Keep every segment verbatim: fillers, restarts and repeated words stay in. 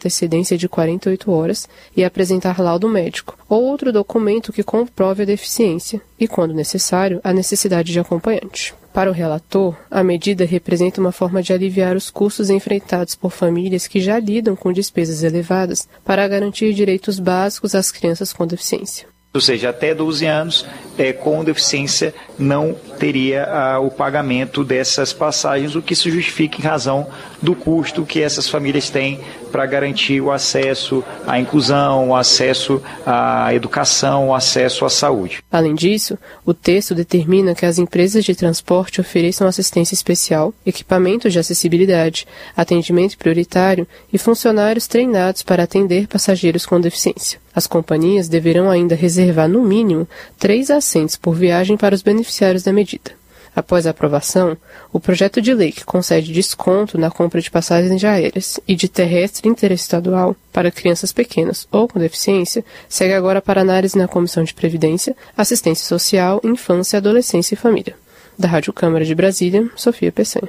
antecedência de quarenta e oito horas e apresentar laudo médico ou outro documento que comprove a deficiência e, quando necessário, a necessidade de acompanhante. Para o relator, a medida representa uma forma de aliviar os custos enfrentados por famílias que já lidam com despesas elevadas para garantir direitos básicos às crianças com deficiência. Ou seja, até doze anos, é, com deficiência, não teria ah, o pagamento dessas passagens, o que se justifica em razão do custo que essas famílias têm para garantir o acesso à inclusão, o acesso à educação, o acesso à saúde. Além disso, o texto determina que as empresas de transporte ofereçam assistência especial, equipamentos de acessibilidade, atendimento prioritário e funcionários treinados para atender passageiros com deficiência. As companhias deverão ainda reservar, no mínimo, três assentos por viagem para os beneficiários da medida. Após a aprovação, o projeto de lei que concede desconto na compra de passagens aéreas e de terrestre interestadual para crianças pequenas ou com deficiência segue agora para análise na Comissão de Previdência, Assistência Social, Infância, Adolescência e Família. Da Rádio Câmara de Brasília, Sofia Peçanha.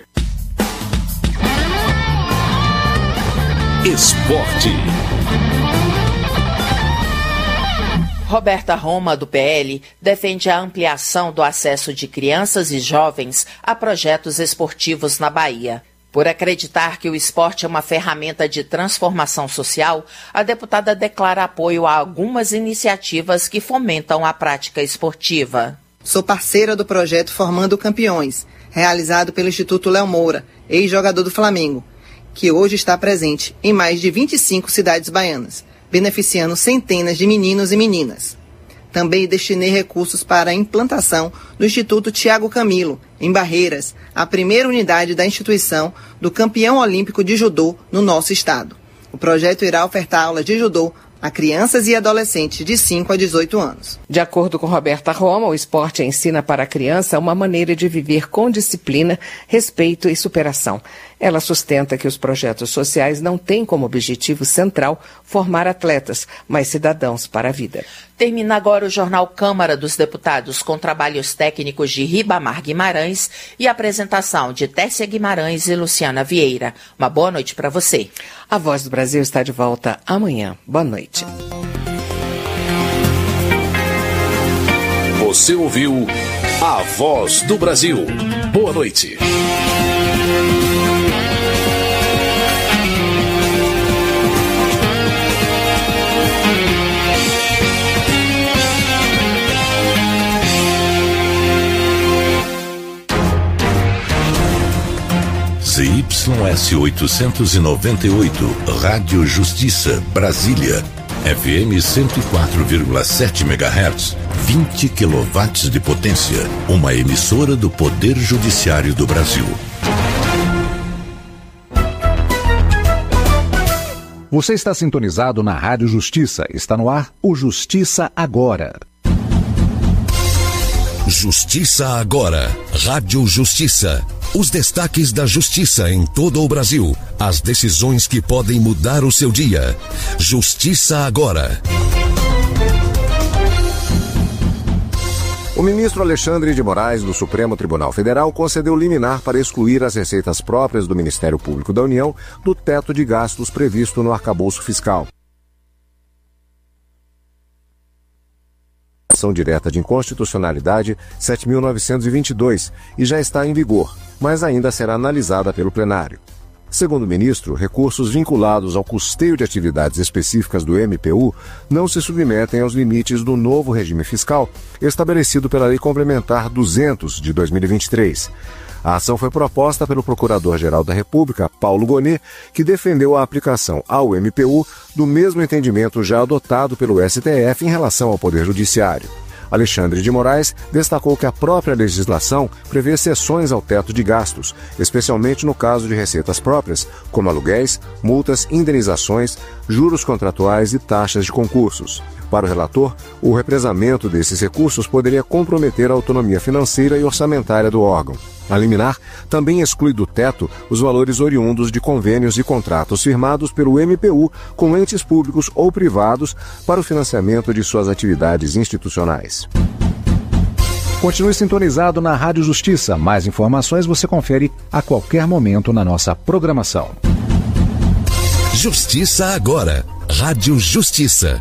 Esporte. Roberta Roma, do P L, defende a ampliação do acesso de crianças e jovens a projetos esportivos na Bahia. Por acreditar que o esporte é uma ferramenta de transformação social, a deputada declara apoio a algumas iniciativas que fomentam a prática esportiva. Sou parceira do projeto Formando Campeões, realizado pelo Instituto Léo Moura, ex-jogador do Flamengo, que hoje está presente em mais de vinte e cinco cidades baianas, beneficiando centenas de meninos e meninas. Também destinei recursos para a implantação do Instituto Tiago Camilo, em Barreiras, a primeira unidade da instituição do campeão olímpico de judô no nosso estado. O projeto irá ofertar aulas de judô a crianças e adolescentes de cinco a dezoito anos. De acordo com Roberta Roma, o esporte ensina para a criança uma maneira de viver com disciplina, respeito e superação. Ela sustenta que os projetos sociais não têm como objetivo central formar atletas, mas cidadãos para a vida. Termina agora o Jornal Câmara dos Deputados com trabalhos técnicos de Ribamar Guimarães e apresentação de Tércia Guimarães e Luciana Vieira. Uma boa noite para você. A Voz do Brasil está de volta amanhã. Boa noite. Você ouviu A Voz do Brasil. Boa noite. Z Y S oitocentos e noventa e oito, Rádio Justiça, Brasília. F M cento e quatro vírgula sete megahertz, vinte quilowatts de potência. Uma emissora do Poder Judiciário do Brasil. Você está sintonizado na Rádio Justiça. Está no ar o Justiça Agora. Justiça Agora. Rádio Justiça. Os destaques da justiça em todo o Brasil. As decisões que podem mudar o seu dia. Justiça Agora. O ministro Alexandre de Moraes, do Supremo Tribunal Federal, concedeu liminar para excluir as receitas próprias do Ministério Público da União do teto de gastos previsto no arcabouço fiscal. Ação direta de inconstitucionalidade sete mil novecentos e vinte e dois e já está em vigor, mas ainda será analisada pelo plenário. Segundo o ministro, recursos vinculados ao custeio de atividades específicas do M P U não se submetem aos limites do novo regime fiscal estabelecido pela Lei Complementar duzentos de dois mil e vinte e três. A ação foi proposta pelo Procurador-Geral da República, Paulo Gonet, que defendeu a aplicação ao M P U do mesmo entendimento já adotado pelo S T F em relação ao Poder Judiciário. Alexandre de Moraes destacou que a própria legislação prevê exceções ao teto de gastos, especialmente no caso de receitas próprias, como aluguéis, multas, indenizações, juros contratuais e taxas de concursos. Para o relator, o represamento desses recursos poderia comprometer a autonomia financeira e orçamentária do órgão. A liminar também exclui do teto os valores oriundos de convênios e contratos firmados pelo M P U com entes públicos ou privados para o financiamento de suas atividades institucionais. Continue sintonizado na Rádio Justiça. Mais informações você confere a qualquer momento na nossa programação. Justiça Agora. Rádio Justiça.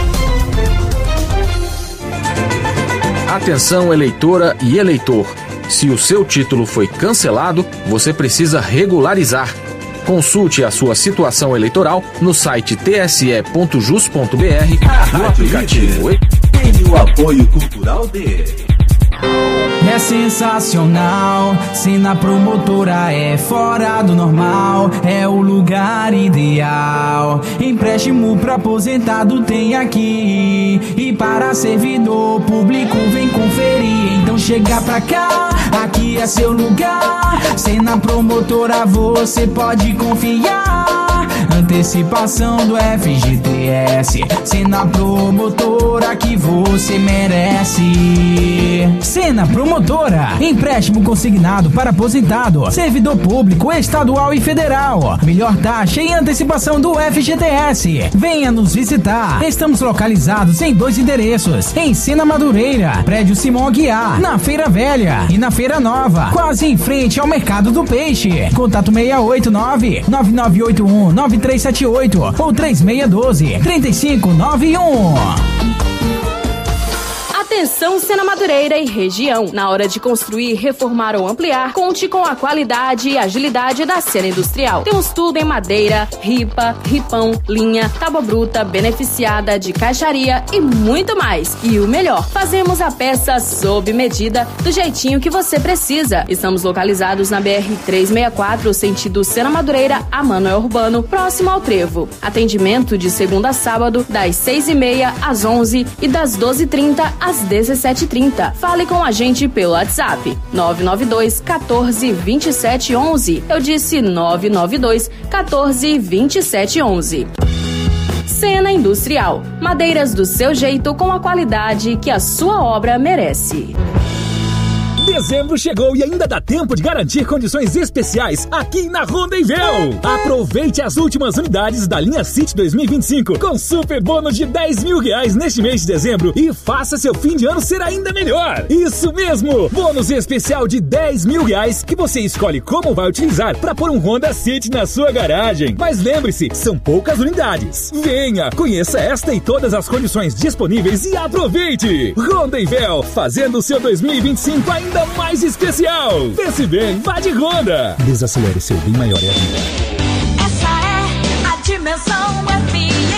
Atenção, eleitora e eleitor. Se o seu título foi cancelado, você precisa regularizar. Consulte a sua situação eleitoral no site t s e ponto jus ponto b r, no aplicativo. Tem o apoio cultural de... É sensacional, Sena Promotora é fora do normal, é o lugar ideal. Empréstimo pra aposentado tem aqui, e para servidor público vem conferir. Então chega pra cá, aqui é seu lugar. Sena Promotora você pode confiar. Antecipação do F G T S, Sena Promotora que você merece. Sena Promotora, empréstimo consignado para aposentado, servidor público estadual e federal. Melhor taxa e antecipação do F G T S. Venha nos visitar. Estamos localizados em dois endereços, em Sena Madureira, prédio Simão Aguiar, na Feira Velha e na Feira Nova, quase em frente ao Mercado do Peixe. Contato seis oito nove, nove nove oito um, nove três sete oito ou três seis um dois, três cinco nove um. Atenção, Sena Madureira e região. Na hora de construir, reformar ou ampliar, conte com a qualidade e agilidade da Sena Industrial. Temos tudo em madeira, ripa, ripão, linha, tábua bruta, beneficiada, de caixaria e muito mais. E o melhor, fazemos a peça sob medida, do jeitinho que você precisa. Estamos localizados na B R trezentos e sessenta e quatro, sentido Sena Madureira a Manoel Urbano, próximo ao Trevo. Atendimento de segunda a sábado, das seis e meia às onze e das doze e trinta às dezessete e trinta. Fale com a gente pelo WhatsApp nove nove dois, quatorze, vinte e sete, onze. Eu disse nove nove dois, quatorze, vinte e sete, onze. Sena Industrial. Madeiras do seu jeito com a qualidade que a sua obra merece. Dezembro chegou e ainda dá tempo de garantir condições especiais aqui na Rondonvel. Aproveite as últimas unidades da linha City dois mil e vinte e cinco com super bônus de dez mil reais neste mês de dezembro e faça seu fim de ano ser ainda melhor. Isso mesmo! Bônus especial de dez mil reais que você escolhe como vai utilizar para pôr um Honda City na sua garagem. Mas lembre-se, são poucas unidades. Venha, conheça esta e todas as condições disponíveis e aproveite! Rondonvel, fazendo o seu dois mil e vinte e cinco ainda mais especial. Pense bem, vá de Honda. Desacelere, seu bem maior é a vida. Essa é a Dimensão F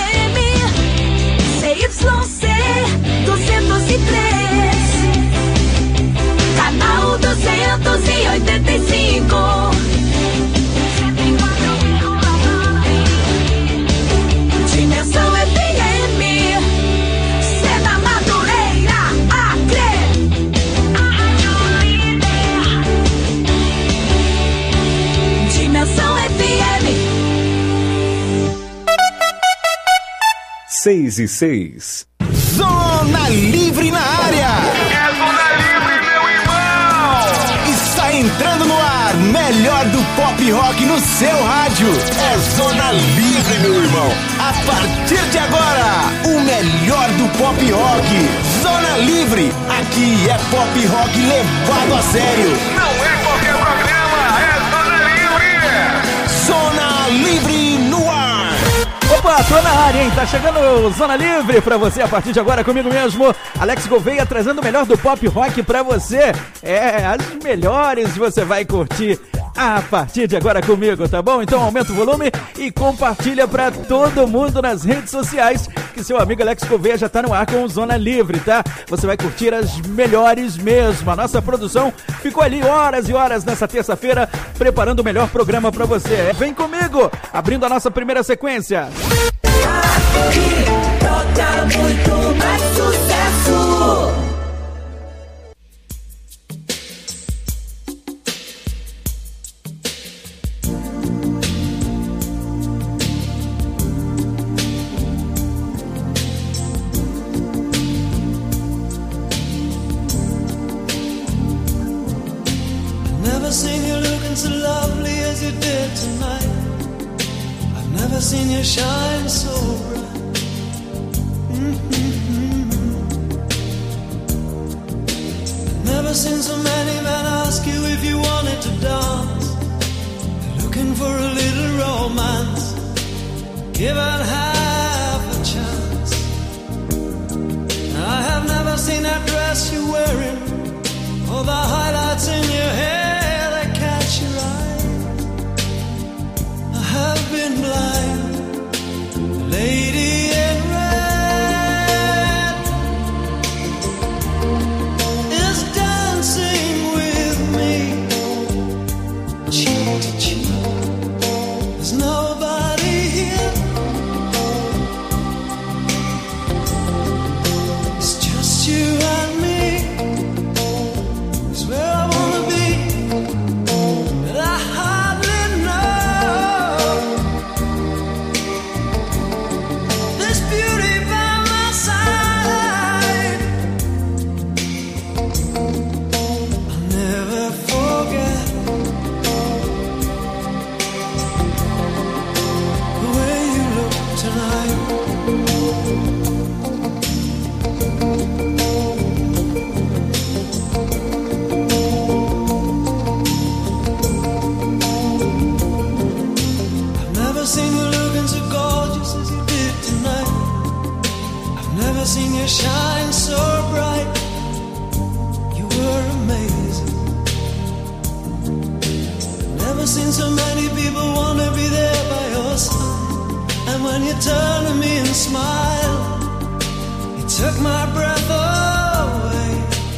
M C Y C duzentos e três, canal duzentos e oitenta e cinco. Dimensão F M, Sena Madureira, Acre. Dimensão F M. Seis e seis. Zona Livre na área. É Zona Livre, meu irmão. Está entrando no ar, melhor do pop rock no seu rádio. É Zona Livre, meu irmão. A partir de agora, o melhor do pop rock. Zona Livre, aqui é pop rock levado a sério. Não é qualquer programa, é Zona Livre. Zona Livre no ar. Opa, tô na área, hein? Tá chegando Zona Livre pra você a partir de agora, comigo mesmo, Alex Gouveia, trazendo o melhor do pop rock pra você. É, as melhores você vai curtir a partir de agora comigo, tá bom? Então aumenta o volume e compartilha pra todo mundo nas redes sociais, que seu amigo Alex Gouveia já tá no ar com o Zona Livre, tá? Você vai curtir as melhores mesmo. A nossa produção ficou ali horas e horas nessa terça-feira, preparando o melhor programa pra você. Vem comigo, abrindo a nossa primeira sequência. Aqui toca muito mais sucesso. Never seen you looking so lovely as you did tonight. I've never seen you shine so bright. Mm-hmm. I've never seen so many men ask you if you wanted to dance. They're looking for a little romance. given half a chance. I have never seen that dress you're wearing, or the highlights in your hair that catch your eye. I have been blind, lady in red is dancing with me, cheek to cheek. There's nobody here, it's just you and me. It's where I wanna be, but I hardly know this beauty by my side. I'll never forget the way you look tonight. I've never seen you looking so gorgeous as you did tonight. I've never seen you shine so bright. You were amazing. Never seen so many people want to be there by your side. And when you turn to me and smile, you took my breath away.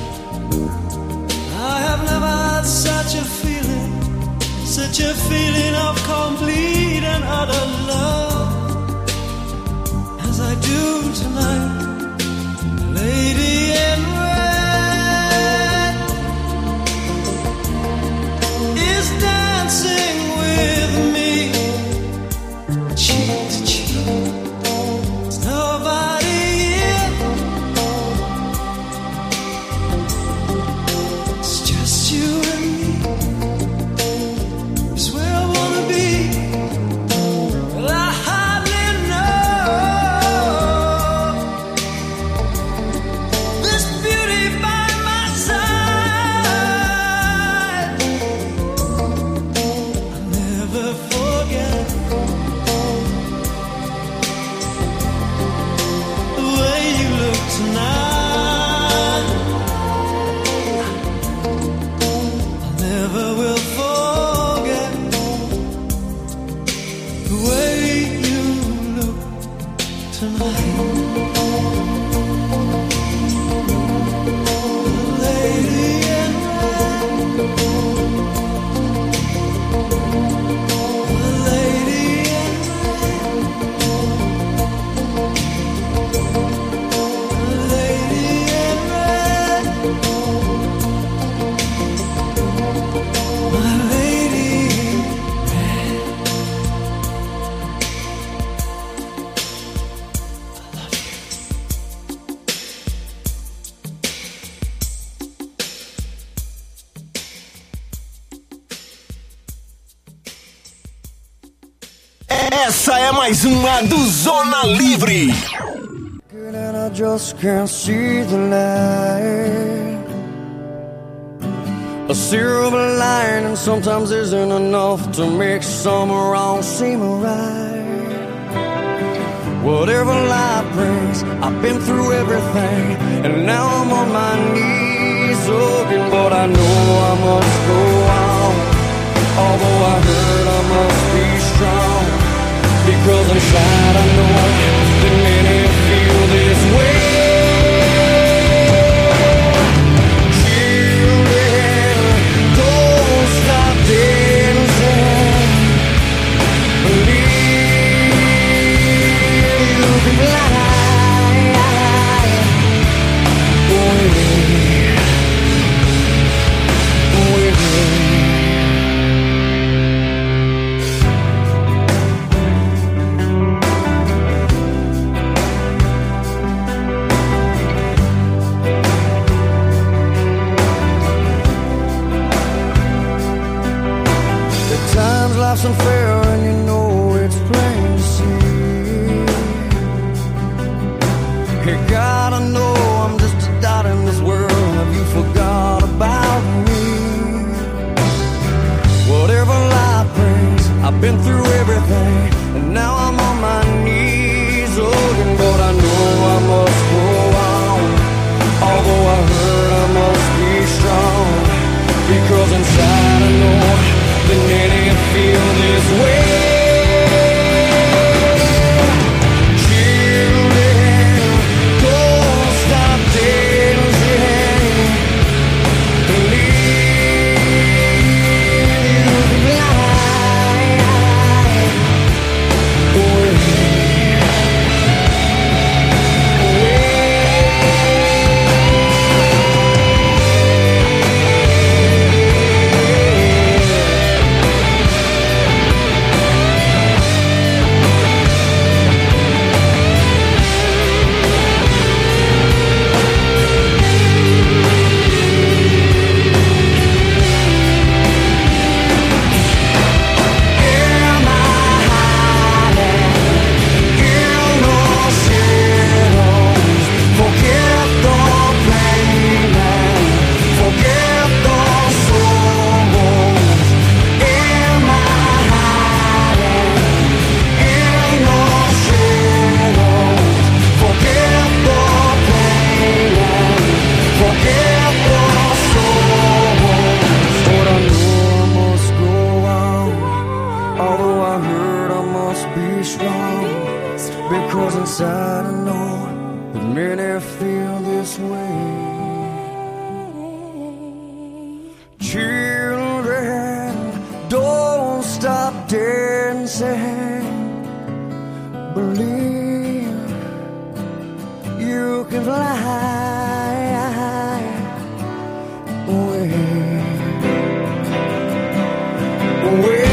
I have never had such a feeling, such a feeling of complete and utter love as I do tonight. Lady in red is dancing with me, cheek to cheek. There's nobody here, it's just you and me. It's where I wanna be, but I hardly know this beauty by my side. I'll never forget the way you look tonight. I never will forget the way you look tonight. Lady in red, lady in red, lady in red, my lady in red. Essa é mais uma do Zona Livre. Good and I just can't see the light. A silver lining sometimes isn't enough to make some wrong seem right. Whatever life brings, I've been through everything, and now I'm on my knees looking, but I know I must go on. Although I heard I must be strong, because inside I know that many feel this way. Children, don't stop dancing. Believe you can fly with me, with me. because inside I know that many feel this way. Children, don't stop dancing. Believe you can fly away, away.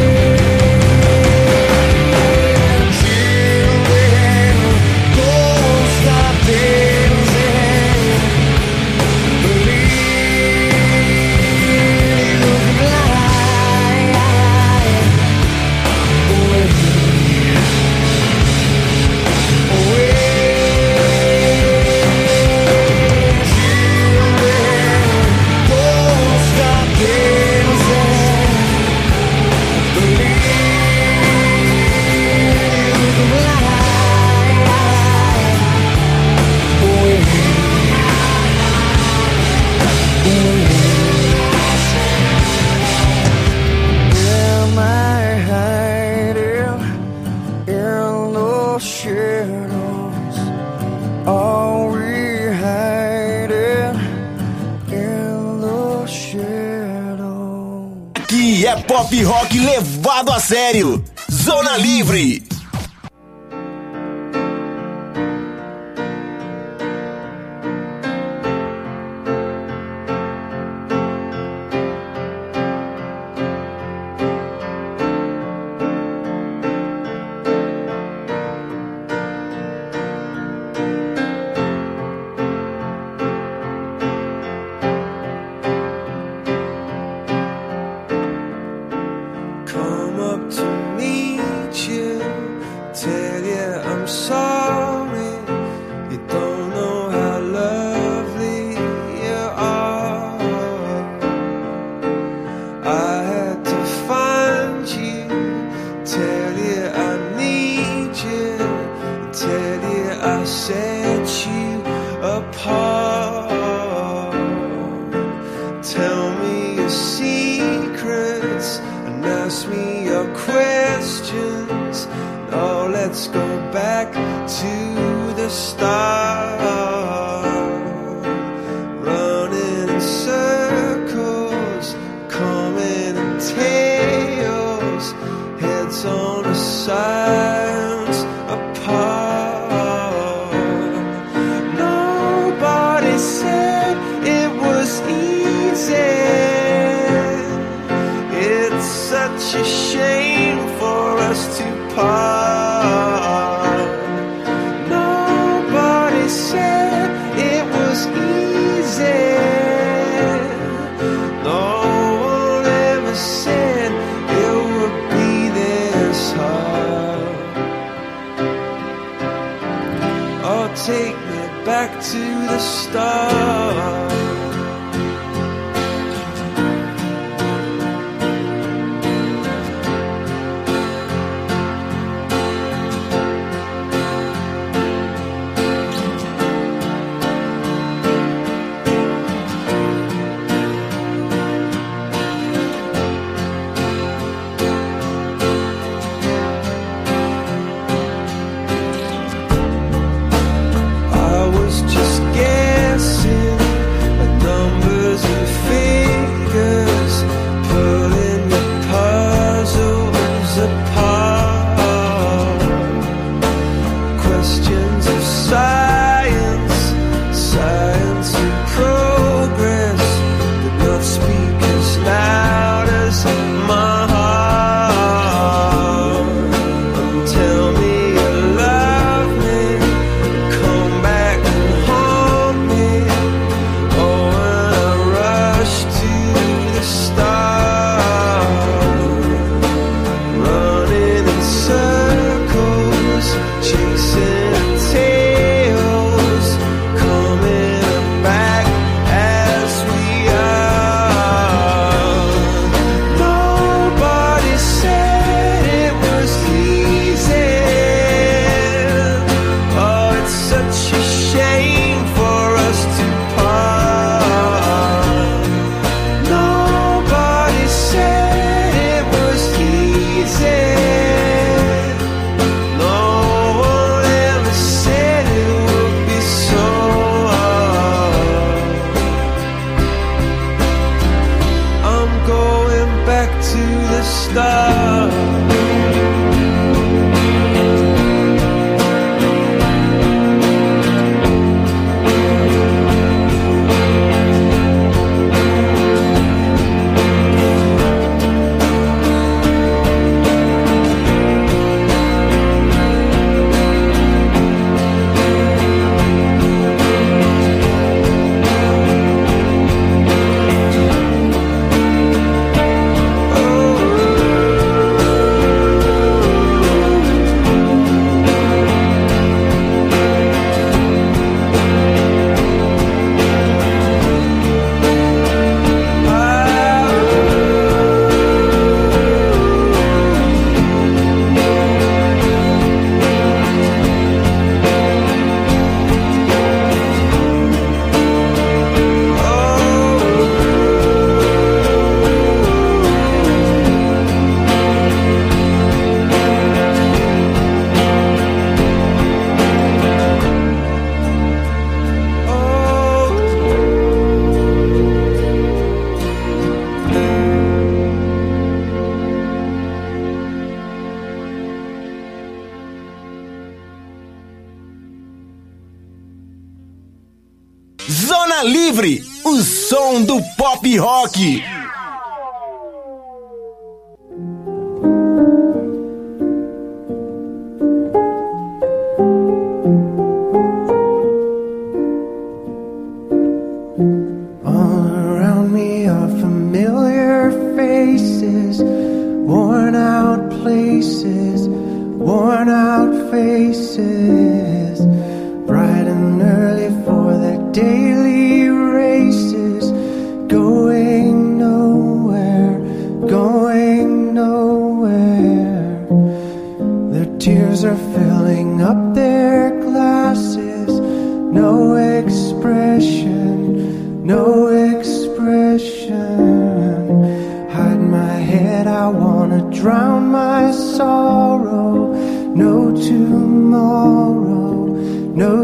Aqui é pop rock levado a sério. Zona Livre. I was just guessing Zona Livre, o som do pop rock. All around me are familiar faces, worn out places, worn out faces, bright and early for their daily races, going nowhere, going nowhere. Their tears are filling up their glasses, no expression, no expression. Hide my head, I wanna drown my sorrow. No tomorrow, no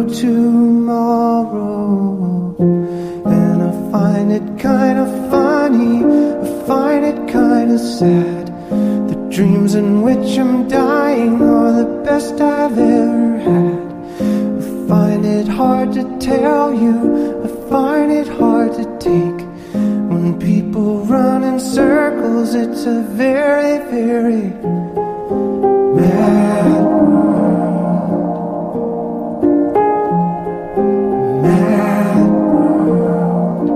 tomorrow. And I find it kinda funny, I find it kinda sad. The dreams in which I'm dying are the best I've ever had. I find it hard to tell you, I find it hard to take. When people run in circles, it's a very, very mad world. Mad world.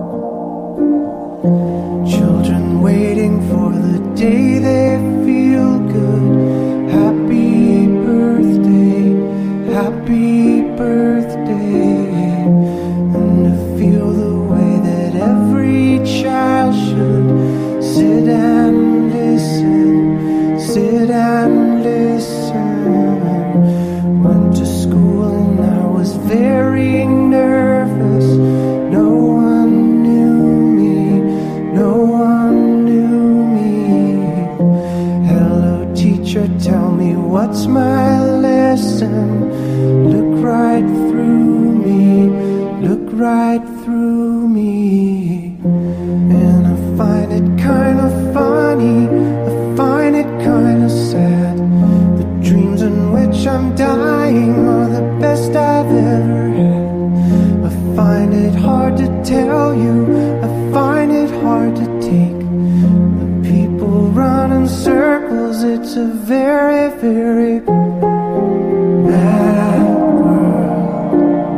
Children waiting for the day they feel good. Happy birthday, happy birthday. And to feel the way that every child should sit and listen, sit and listen. Went to school and I was very nervous. No one knew me, no one knew me. Hello teacher, tell me what's my lesson. Look right through me, look right through me. And I find it kind of funny, I find it kind of sad. The dreams in which I'm dying are the best I've ever had. I find it hard to tell you, I find it hard to take. The people run in circles, it's a very, very mad world.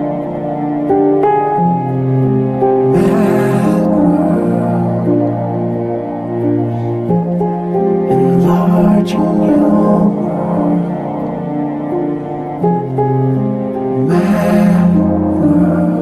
Mad world. Enlarging your world. Mad world.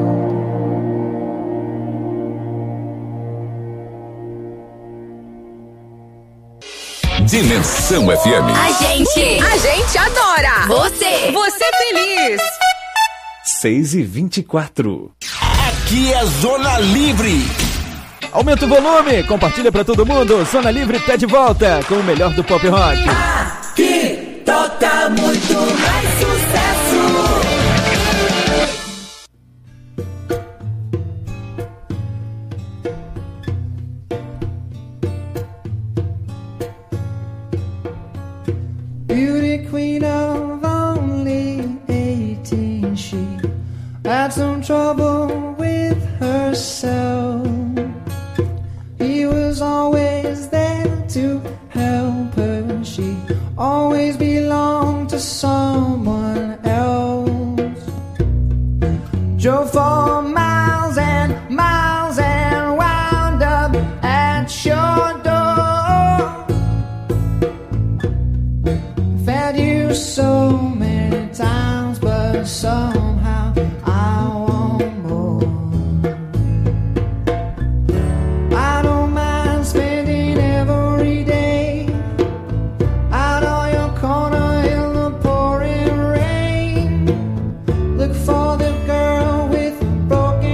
Dimensão F M. A gente, a gente adora. Você, você feliz. seis e vinte e quatro. Aqui é Zona Livre. Aumenta o volume, compartilha pra todo mundo. Zona Livre tá de volta com o melhor do pop rock. Aqui toca muito mais sucesso. Beauty queen of only eighteen, she had some trouble with herself. He was always there to help her. She always belonged to someone else. Drove for miles and miles and wound up at your door. Fed you so many times, but somehow I want more. I don't mind spending every day out on your corner in the pouring rain. Look for the girl with broken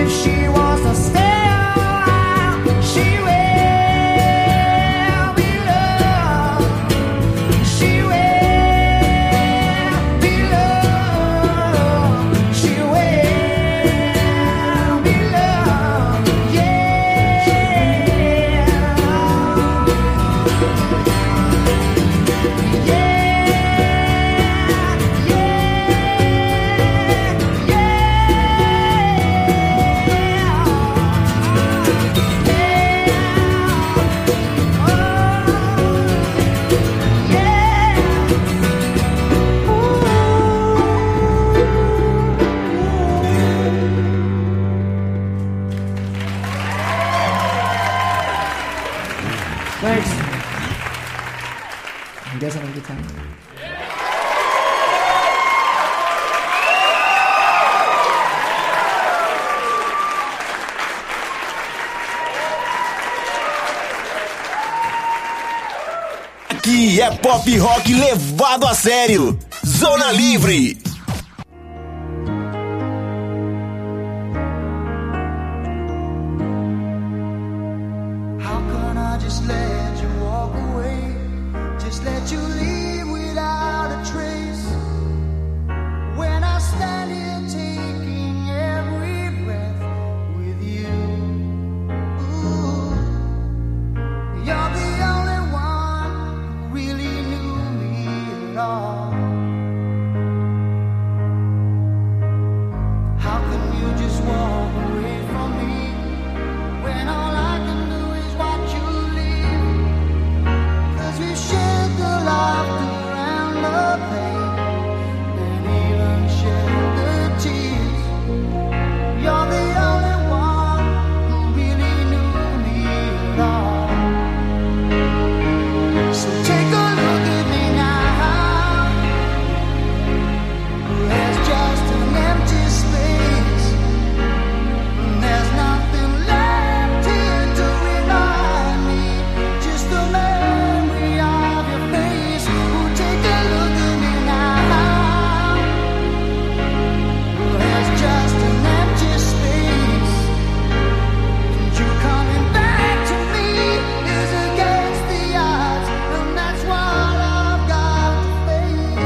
Aqui é pop rock levado a sério. Zona Livre. How can I just let you walk away? Just let you leave without a trace. When I stand here taking every breath with you. Ooh, you're the only one who really knew me at all. How can you just walk away from me when all I can do is watch you leave? 'Cause we've shared the laughter and the pain, and even shared the tears. You're the only one who really knew me at all. So take a look at me now. There's just an empty space. There's nothing left here to remind me. Just the memory of your face. Oh, take a look at me now. There's just an empty space. And you coming back to me is against the odds, and that's what I've got to face.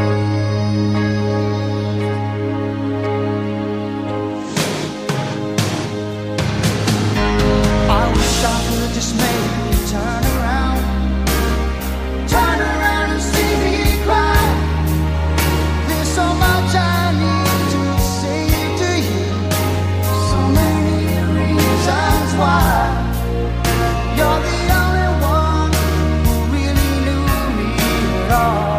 I wish I could just make you turn around, turn around and see me cry. There's so much I need to say to you, so many reasons why. You're the only one who really knew me at all.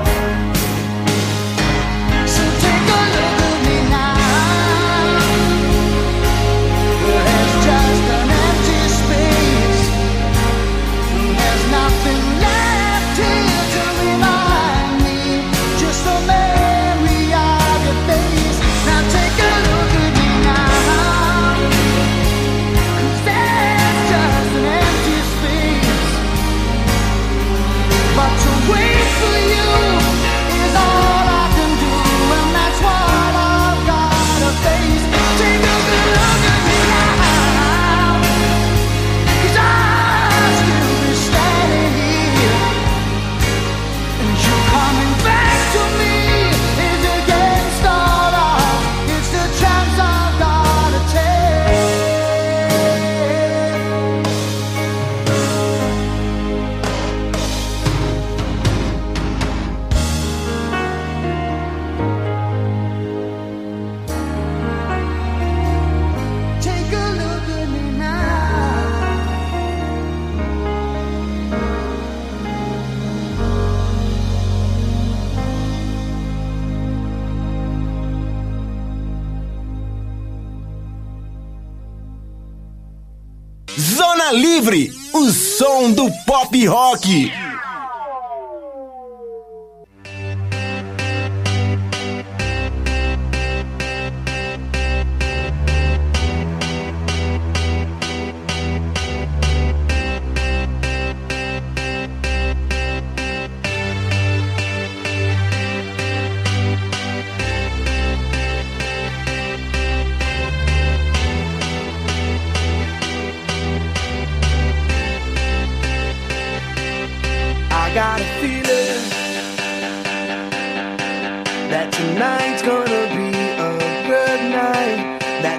So take a look at me now. There's just an empty space. There's nothing left here to remind me. Just the memory of your face. Now take a look at me now. 'Cause there's just an empty space. But to wait for you is all I can do, and that's what I've gotta face. Take a good look at me now. 'Cause I'll still be standing here, and you coming back to me is against all odds. It's the chance I've gotta take. Take a look at me now. Zona Livre, o som do pop rock.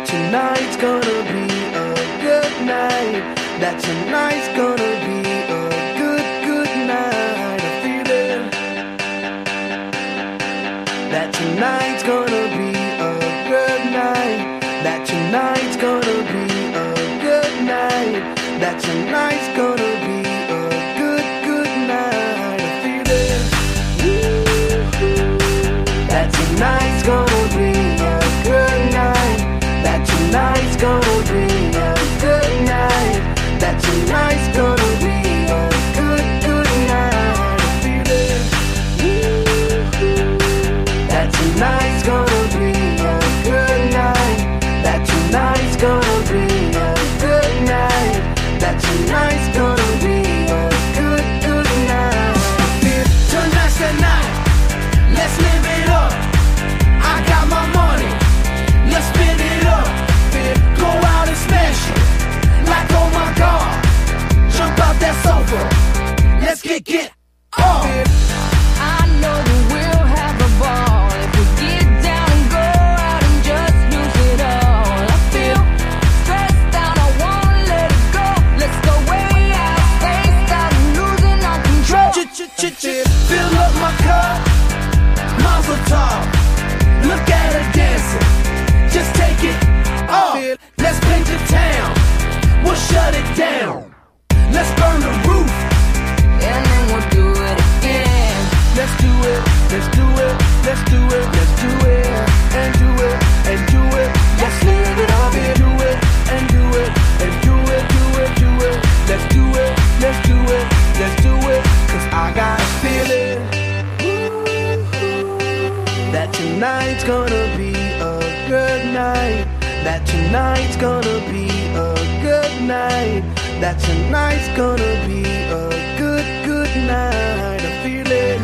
tonight's gonna be a good night. That tonight's gonna be a good, good night. I feel it. That tonight's gonna be a good night. That tonight's gonna be a good night. That tonight's gonna be a good, good night. I feel it. That tonight's gonna be a good night. That tonight's gonna be a good night. That tonight's gonna be a good, good night. I feel it. That tonight's gonna be a good night. That tonight's gonna be a good night. That tonight's gonna be a good, good night. I feel tonight's the night. Let's live it up. I got my money. Let's spin it up. Feel go out and smash it. Like oh my God. Jump out that sofa. Let's get get off. I know that we'll have a ball if we get down and go out and just lose it all. I feel stressed out, I wanna let it go. Let's go way out, spaced out, and losing all control. Fill up my cup, Mazel tov. Look at her dancing, just take it off. Let's paint the town, we'll shut it down. Let's burn the roof, and then we'll do it again. Let's do it, let's do it, let's do it, let's do it, and do it, and do it. Let's live it up and do it, and do it, and do it, do it, do it. Let's do it, let's do it, let's do it. Cause I got a feeling that tonight's gonna be a good night. That tonight's gonna be a good night. That tonight's gonna be a good, good night. I feel it.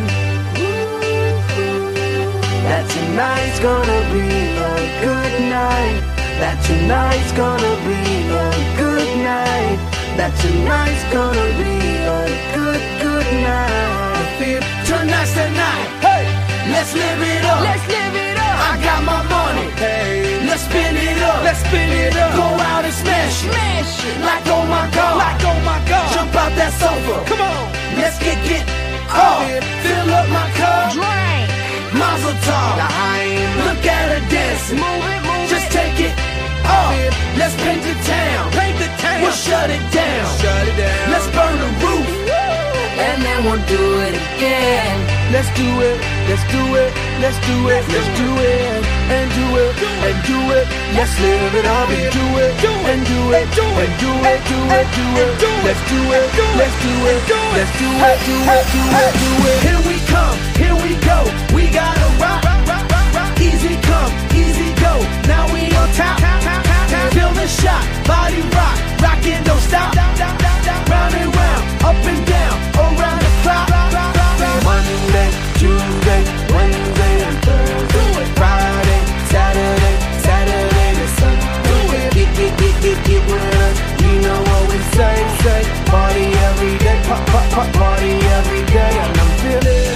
That tonight's gonna be a good night. That tonight's gonna be a good night. That tonight's gonna be a good, good night. I feel tonight's the night. Hey, let's live it up. Let's live it up. I got my money. Hey, let's spin it up. Let's spin it up. Go out and smash it. Smash it. Like oh my God. Like oh my God. Jump out that sofa. Come on. Let's get get off. Fill up my cup. Drink. Mazel tov. Look at her dancing. Move it, move Just it. take it off. Let's paint the town. Paint the town. We'll shut it down. Shut it down. Let's burn the roof. And then we'll do it again. Let's do it, let's do it, let's do it, let's do it, and do it, and do it. Let's live it up and do it, and do it, and do it, do it, do it. Let's do it, let's do it, let's do it, do it, do it, do it. Here we come, here we go. We gotta rock, easy come, easy go. Now we on top, feel the shot, body rock, rockin' don't stop. Round and round, up and down, around the clock. Monday, Tuesday, Wednesday, and Thursday. Friday, Saturday, Saturday to Sunday. Get, get, get, get, get with us. You know what we say, say. Party every day, pop, pop, pop, party every day. And I'm feeling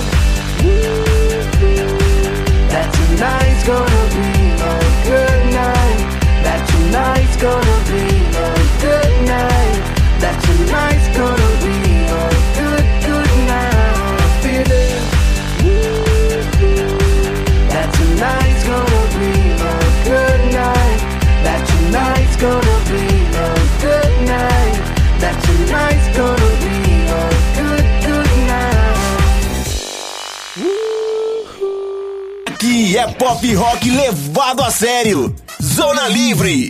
that tonight's gonna be a good night. That tonight's gonna be a good night. That tonight's gonna be a good, good night. I feel it. That tonight's gonna be a good night. That tonight's gonna be a good night. That tonight's gonna be a good, good night. Aqui é pop rock levado a sério. Zona Livre.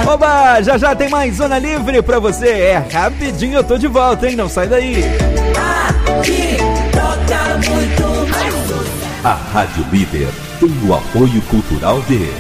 Oba, já já tem mais Zona Livre pra você. É rapidinho, eu tô de volta, hein? Não sai daí. Aqui toca muito mais. A Rádio Líder tem o apoio cultural de...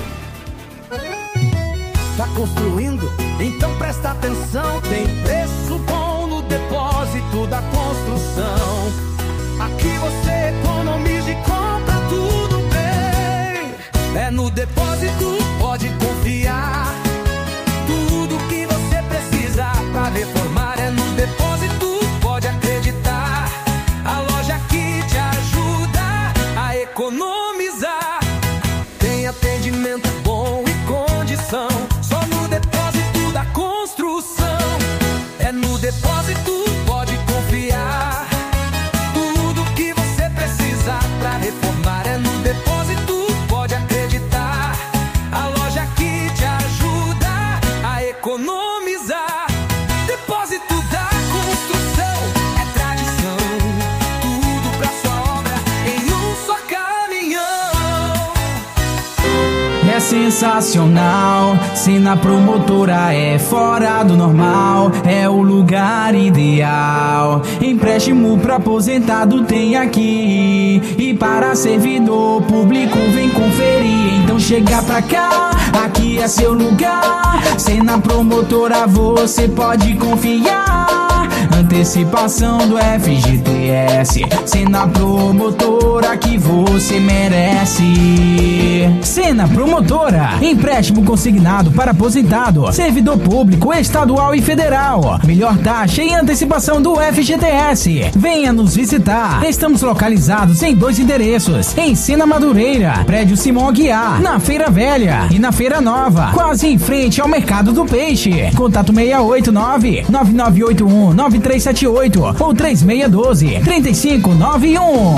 Tá construindo? Então presta atenção. Tem preço bom no depósito da construção. Aqui você economiza e compra tudo bem. É no depósito, pode confiar. Tudo que você precisa pra reformar é no depósito, pode acreditar. A loja que te ajuda a economizar. Tem atendimento bom e condição. Só no depósito da construção. É no depósito, pode confiar. Tudo que você precisa pra reformar é no depósito, pode acreditar. A loja que te ajuda a economizar. Depósito da construção é tradição. Tudo pra sua obra em um só caminhão. É sensacional, Sena Promotora é fora do normal, é o lugar ideal. Empréstimo pra aposentado tem aqui, e para servidor público vem conferir. Então chega pra cá, aqui é seu lugar. Sena Promotora você pode confiar. Antecipação do F G T S, Sena Promotora que você merece. Sena Promotora, empréstimo consignado para aposentado, servidor público, estadual e federal. Melhor taxa e antecipação do F G T S. Venha nos visitar. Estamos localizados em dois endereços: em Sena Madureira, prédio Simão Aguiar, na Feira Velha, e na Feira Nova, quase em frente ao Mercado do Peixe. Contato seis oito nove, nove nove oito um, nove três sete oito ou três seis um dois, três cinco nove um.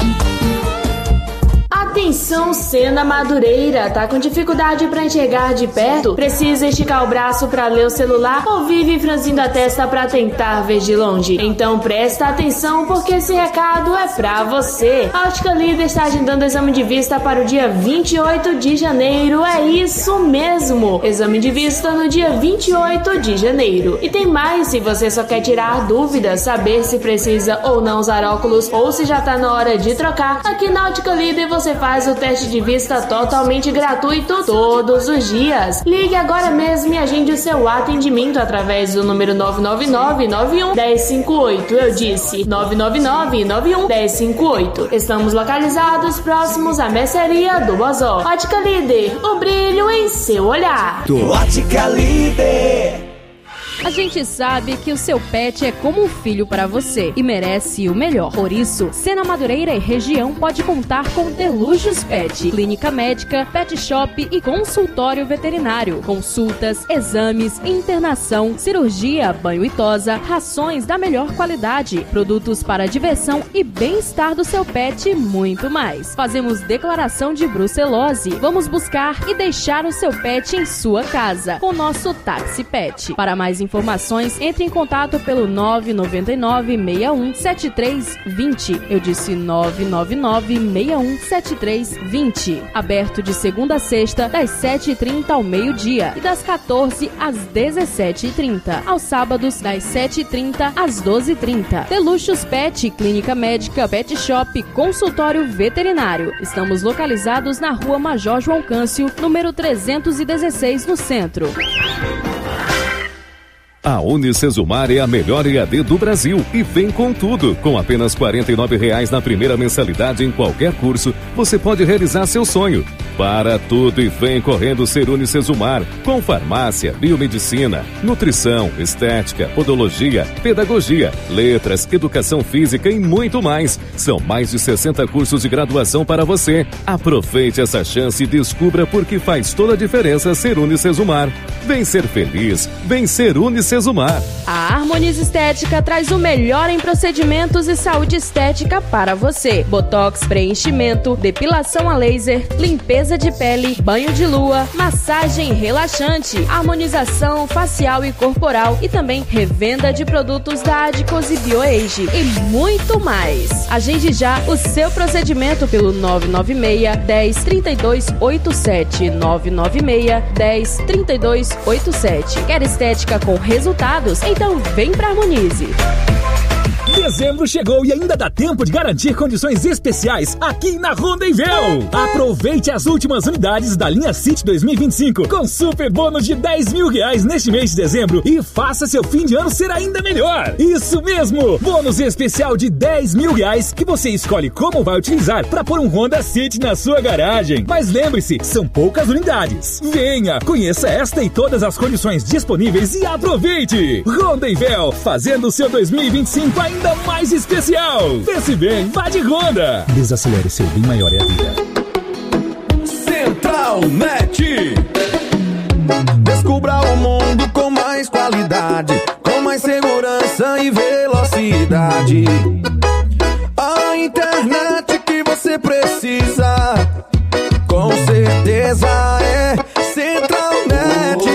Atenção, Sena Madureira, tá com dificuldade para enxergar de perto? Precisa esticar o braço para ler o celular ou vive franzindo a testa para tentar ver de longe? Então presta atenção, porque esse recado é pra você. A Ótica Líder está agendando exame de vista para o dia vinte e oito de janeiro, é isso mesmo, exame de vista no dia vinte e oito de janeiro. E tem mais, se você só quer tirar dúvidas, saber se precisa ou não usar óculos ou se já tá na hora de trocar, aqui na Ótica Líder você faz Faz o teste de vista totalmente gratuito todos os dias. Ligue agora mesmo e agende o seu atendimento através do número nove nove nove, nove um, um zero cinco oito. Eu disse nove nove nove, nove um, um zero cinco oito. Estamos localizados próximos à mercearia do Bozó. Ótica Líder, o brilho em seu olhar. Do Ótica Líder. A gente sabe que o seu pet é como um filho para você e merece o melhor. Por isso, Sena Madureira e região pode contar com Delujos Pet, clínica médica, pet shop e consultório veterinário. Consultas, exames, internação, cirurgia, banho e tosa, rações da melhor qualidade, produtos para a diversão e bem-estar do seu pet e muito mais. Fazemos declaração de brucelose. Vamos buscar e deixar o seu pet em sua casa com nosso táxi pet. Para mais informações, Informações, entre em contato pelo nove nove nove, seis um sete três dois zero. Eu disse nove nove nove, seis um sete três dois zero. Aberto de segunda a sexta, das sete e trinta ao meio-dia e das quatorze às dezessete e trinta. Aos sábados, das sete e trinta às doze e trinta. Deluxos Pet, clínica médica, pet shop, consultório veterinário. Estamos localizados na rua Major João Câncio, número trezentos e dezesseis, no centro. A Unicesumar é a melhor E A D do Brasil e vem com tudo. Com apenas quarenta e nove reais na primeira mensalidade em qualquer curso, você pode realizar seu sonho. Para tudo e vem correndo ser Unicesumar, com farmácia, biomedicina, nutrição, estética, podologia, pedagogia, letras, educação física e muito mais. São mais de sessenta cursos de graduação para você. Aproveite essa chance e descubra por que faz toda a diferença ser Unicesumar. Vem ser feliz, vem ser Unicesumar. Cesumar. A Harmoniza Estética traz o melhor em procedimentos e saúde estética para você. Botox, preenchimento, depilação a laser, limpeza de pele, banho de lua, massagem relaxante, harmonização facial e corporal e também revenda de produtos da Adicos e BioAge e muito mais. Agende já o seu procedimento pelo nove nove seis, dez, trinta e dois oitenta e sete, nove nove seis, dez, trinta e dois oitenta e sete. Quer estética com resultados? Então vem pra Harmonize. Dezembro chegou e ainda dá tempo de garantir condições especiais aqui na Rondonvel. Aproveite as últimas unidades da linha City dois mil e vinte e cinco com super bônus de dez mil reais neste mês de dezembro e faça seu fim de ano ser ainda melhor. Isso mesmo! Bônus especial de dez mil reais que você escolhe como vai utilizar para pôr um Honda City na sua garagem. Mas lembre-se, são poucas unidades. Venha, conheça esta e todas as condições disponíveis e aproveite! Rondonvel, fazendo o seu dois mil e vinte e cinco ainda mais especial. Pense bem, vá de Honda. Desacelere, seu bem maior é a vida. Central Net. Descubra o mundo com mais qualidade, com mais segurança e velocidade. A internet que você precisa, com certeza é Central Net.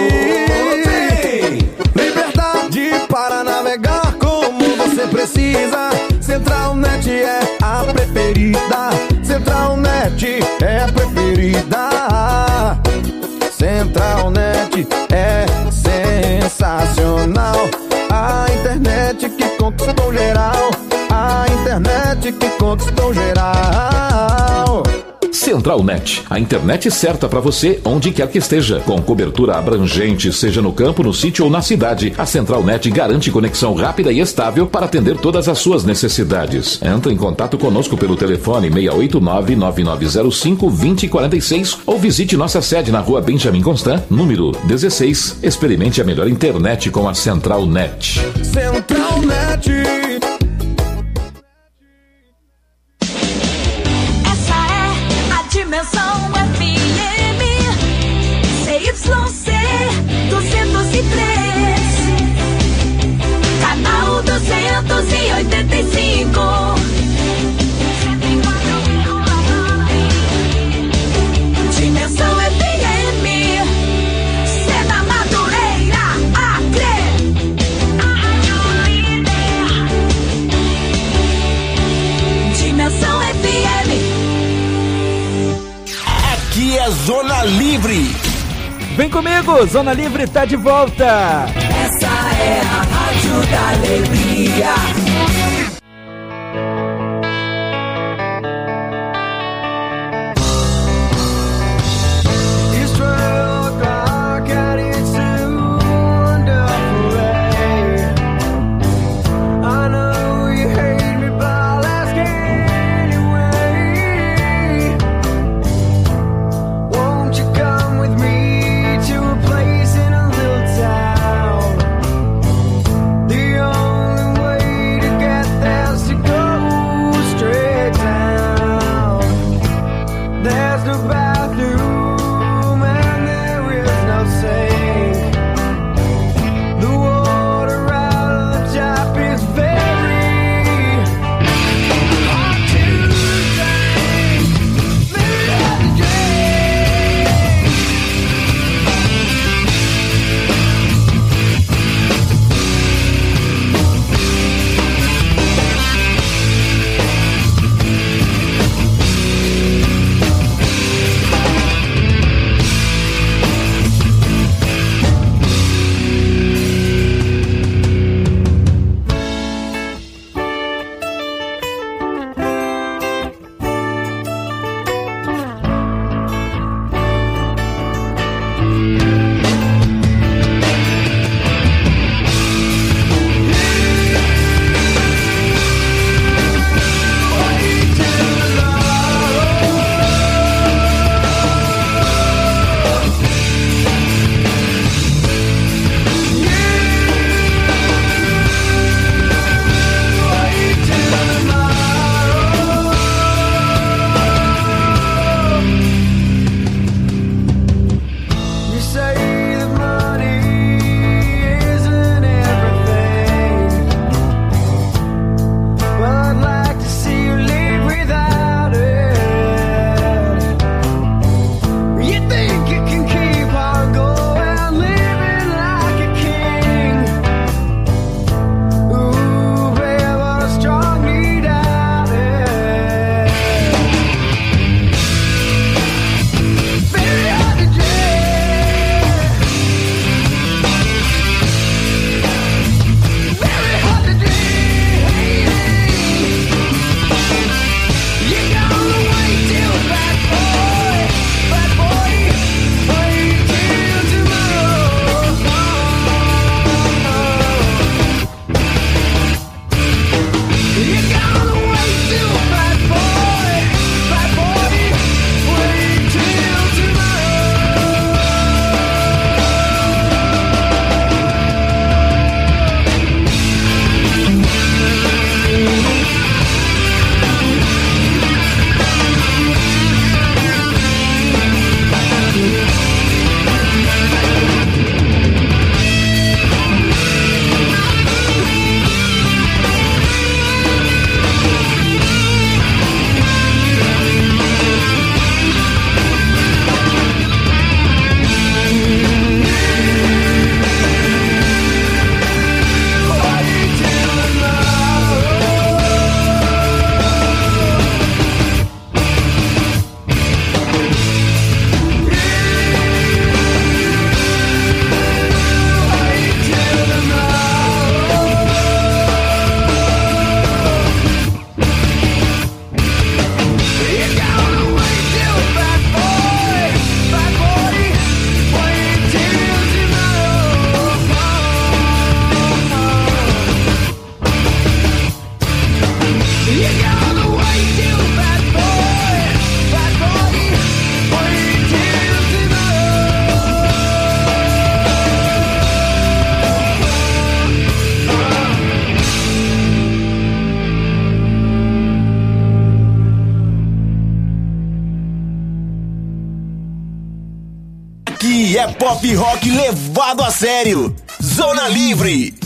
Liberdade para navegar como você precisa. Central Net é a preferida. Central Net é a preferida. Central Net é sensacional. A internet que conquistou geral. A internet que conquistou geral. Central Net, a internet certa para você onde quer que esteja. Com cobertura abrangente, seja no campo, no sítio ou na cidade, a Central Net garante conexão rápida e estável para atender todas as suas necessidades. Entre em contato conosco pelo telefone seis oito nove, nove nove zero cinco, dois zero quatro seis ou visite nossa sede na rua Benjamin Constant, número dezesseis. Experimente a melhor internet com a Central Net. Central Net. Dimensão F M, C Y C duzentos e três, canal duzentos e oitenta e cinco. Dimensão F M, Sena Madureira, Acre. Dimensão F M. Aqui é Zona Livre. Vem comigo, Zona Livre tá de volta. Essa é a Rádio da Alegria. The only way to Aqui é pop rock levado a sério. Zona Livre.